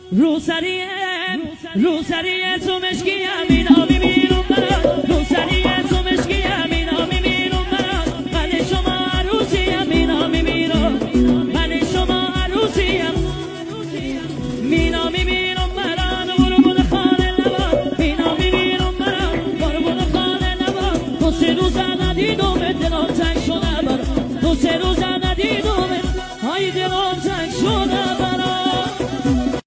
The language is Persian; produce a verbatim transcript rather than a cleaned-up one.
روسریه روسریه تو مشکی امینا میبینم برات روسریه تو مشکی امینا میبینم برات من شما عروسی امینا میبینم من شما عروسیم مینا میبینم برات قربون خانه نباد مینا میبینم برات قربون خانه نباد تو سه روز ندیدم دلم تنگ